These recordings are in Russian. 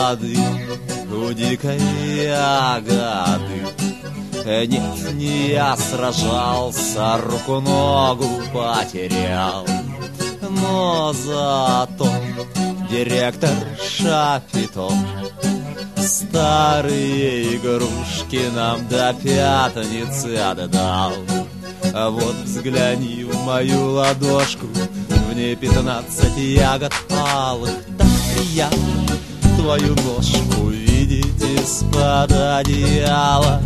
воды у дикой ягоды. Нет, не я сражался, руку-ногу потерял, но зато директор Шапито старые игрушки нам до пятницы отдал. А вот взгляни в мою ладошку, в ней 15 ягод алых. Так приятно твою ножку видеть из-под одеяла.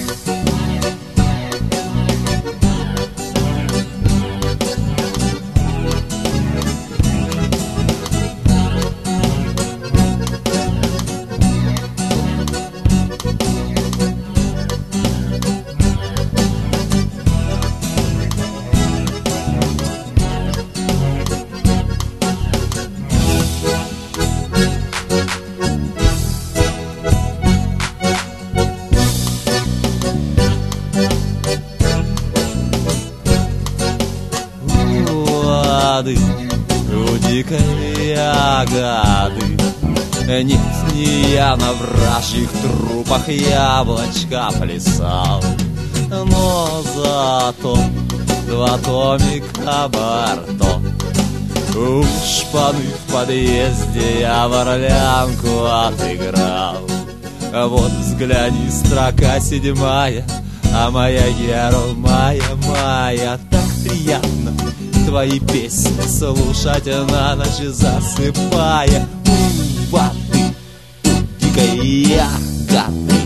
У дикой ягоды. Нет, не я на вражьих трупах яблочко плясал, но зато 2 томика Барто у шпаны в подъезде я в орлянку отыграл. Вот взгляни, строка 7, а моя герл, моя, так приятно твои песни слушать на ночь засыпая. Воды у дикой ягоды.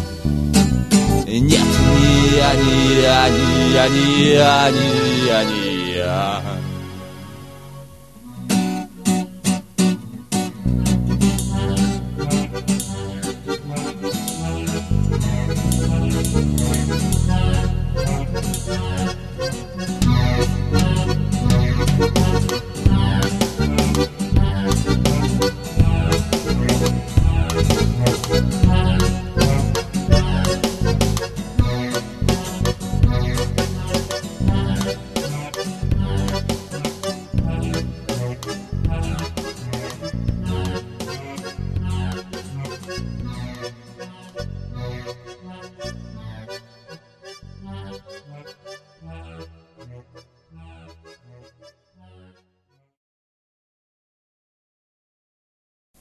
Нет, не я, не я, не я, не я, не я, не я.